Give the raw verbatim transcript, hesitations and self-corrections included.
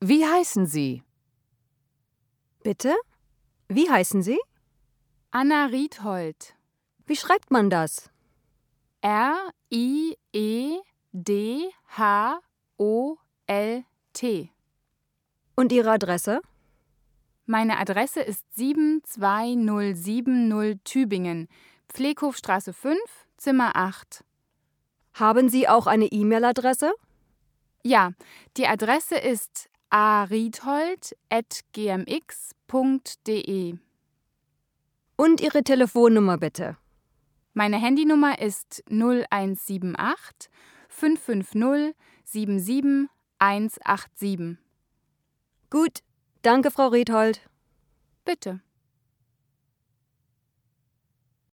Wie heißen Sie? Bitte? Wie heißen Sie? Anna Riethold. Wie schreibt man das? R I E D H O L T. Und Ihre Adresse? Meine Adresse ist sieben zwei null sieben null Tübingen, Pfleghofstraße fünf, Zimmer acht. Haben Sie auch eine E-Mail-Adresse? Ja, die Adresse ist a riethold at g m x punkt d e. Und Ihre Telefonnummer bitte. Meine Handynummer ist null eins sieben acht fünf fünf null sieben sieben eins acht sieben. Gut, danke, Frau Riethold. Bitte.